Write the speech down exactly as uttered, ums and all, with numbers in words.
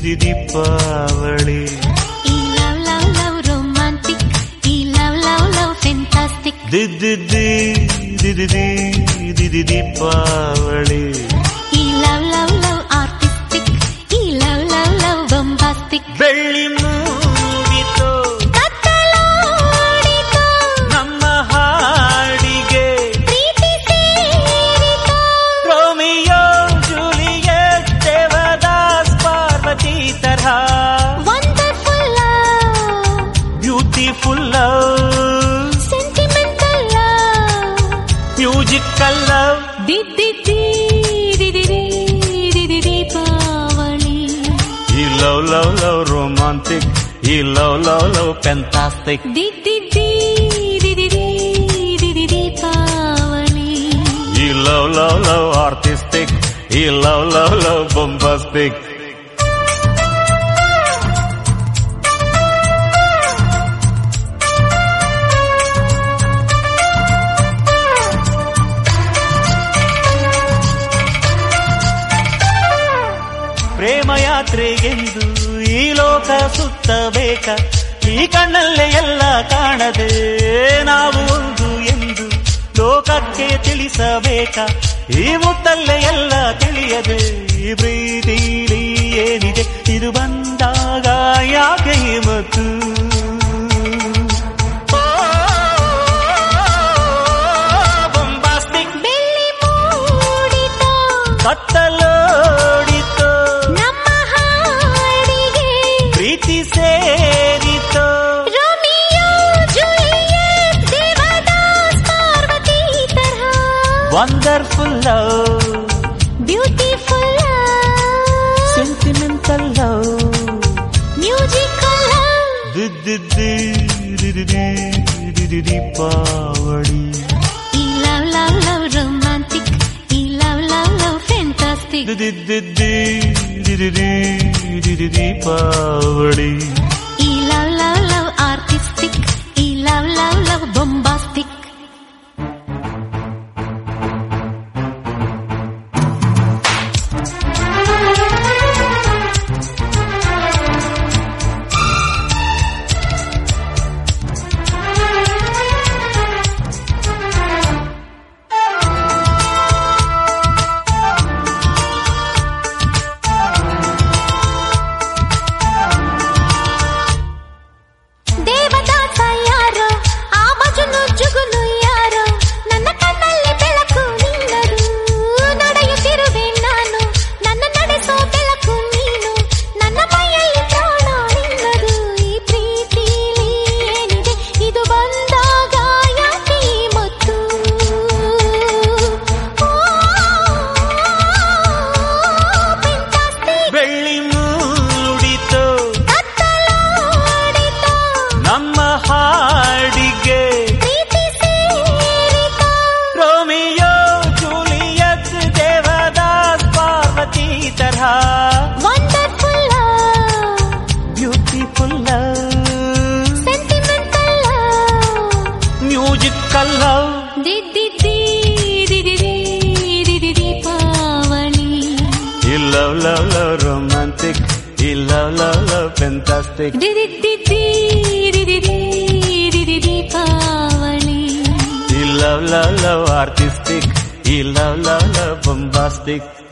ದೀಪಾವಳಿ. ಈ love love love romantic, ಈ love love love fantastic. ದಿದ್ದಿದ್ದಿ ದಿದಿದಿ ದಿದಿ ದೀಪಾವಳಿ. ಈ ಲವ್ ಲವ್ ಲವ್ ಆರ್ಟಿಸ್ಟಿಕ್, ಈ ಲವ್ ಲವ್ ಲವ್ ಬೊಂಬಾಸ್ಟಿಕ್. ಬೆಳ್ಳಿ ಮೂಡಿತೋ ಕತ್ತಲಾಡಿತೋ ನಮ್ಮ ಹಾಡಿಗೆ, ಪ್ರೀತಿ ಸೇರಿತೋ ರೋಮಿಯೋ ಜೂಲಿಯಟ್ ದೇವದಾಸ್ ಪಾರ್ವತಿ ತರಹ. Wonderful love, beautiful love, sentimental love, musical love. ದಿದ್ದಿದ್ದಿ ದಿದಿದಿ ದಿದಿ ದೀಪಾವಳಿ. ಈ ಲವ್ ಲವ್ ಲವ್ ರೊಮ್ಯಾಂಟಿಕ್, ಈ ಲವ್ ಲವ್ ಲವ್ ಫ್ಯಾಂಟಾಸ್ಟಿಕ್. ದಿದ್ದಿದ್ದಿ ದಿದಿದಿ ದಿದಿ ದೀಪಾವಳಿ. ಈ ಲವ್ ಲವ್ ಲವ್ ಆರ್ಟಿಸ್ಟಿಕ್, ಈ ಲವ್ ಲವ್ ಲವ್ ಬೊಂಬಾಸ್ಟಿಕ್. ಪ್ರೇಮ ಯಾತ್ರೆಗೆಂದು ಈ ಲೋಕ ಸುತ್ತಬೇಕ, ಈ ಕಣ್ಣಲ್ಲೇ ಎಲ್ಲ ಕಾಣದೆ ನಾವು ಒಂದು ಎಂದು ಲೋಕಕ್ಕೆ ತಿಳಿಸಬೇಕ. ಈ ಮುತ್ತಲ್ಲೇ ಎಲ್ಲ ತಿಳಿಯದೆ ಈ ಪ್ರೀತಿಲಿ ಏನಿದೆ ಇದು ಬಂದಾಗ ಯಾಕೆ ಮತ್ತು ಬೊಂಬಾಸ್ಟಿಕ್. ಬೆಳ್ಳಿ ಮೂಡಿತೋ ಕತ್ತಲೋಡಿತೋ ನಮ್ಮ ಹಾಡಿಗೆ, ಪ್ರೀತಿ ಸೇರಿತೋ ರೋಮಿಯೋ ಜೂಲಿಯಟ್ ದೇವದಾಸ್ ಪಾರ್ವತಿ ತರಹ. Wonderful love, beautiful love, sentimental love, musical love. ದಿದ್ದಿದ್ದಿ ದಿದಿದಿ ದಿದಿ ದೀಪಾವಳಿ. ಈ ಲವ್ ಲವ್ ಲವ್ ರೊಮ್ಯಾಂಟಿಕ್, ಈ ಲವ್ ಲವ್ ಲವ್ ಫ್ಯಾಂಟಾಸ್ಟಿಕ್. ದಿದ್ದಿದ್ದಿ ದಿದಿದಿ ದಿದಿ ದೀಪಾವಳಿ. ಈ ಲವ್ ಲವ್ ಲವ್ ಆರ್ಟಿಸ್ಟಿಕ್, ಈ love love love bombastic. Devdas ಯಾರೋ, ಆ ಮಜುನು ಜುಗುನು ಯಾರೋ, ನನ್ನ ಕಣ್ಣಲ್ಲಿ ಬೆಳಕು ನಿನ್ನದು. ನಡೆಯುತ್ತಿರುವೆ ನಾನು, ನನ್ನ ನಡೆಸೋ ಬೆಳಕು ನೀನು, ನನ್ನ ಮೈಯಲ್ಲಿ ಪ್ರಾಣ ನಿನ್ನದು. ಈ ಪ್ರೀತಿಲಿ ಏನಿದೆ ಇದು ಬಂದಾಗ ಯಾಕೆ ಈ ಮತ್ತು ಫ್ಯಾಂಟಾಸ್ಟಿಕ್. ಬೆಳ್ಳಿ ಮೂಡಿತೋ ಕತ್ತಲಾಡಿತೋ ನಮ್ಮ ಹಾಡಿಗೆ, ಪ್ರೀತಿ ಸೇರಿತೋ ರೋಮಿಯೋ ಜೂಲಿಯಟ್ ದೇವದಾಸ್ ಪಾರ್ವತಿ ತರಹ. Wonderful love, beautiful love, sentimental love, musical love. ದಿದ್ದಿದ್ದಿ ದಿದಿದಿ ದಿದಿ ದೀಪಾವಳಿ. ಈ ಲವ್ ಲವ್ ಲವ್ ರೊಮ್ಯಾಂಟಿಕ್, ಈ ಲವ್ ಲವ್ ಲವ್ ಫ್ಯಾಂಟಾಸ್ಟಿಕ್. ದಿದಿದ್ದಿ ದಿದಿದಿ ದಿದಿ ದೀಪಾವಳಿ. ಈ ಲವ್ ಲವ್ ಲವ್ ಆರ್ಟಿಸ್ಟಿಕ್, ಈ ಲವ್ ಲವ್ ಲವ್ ಬೊಂಬಾಸ್ಟಿಕ್.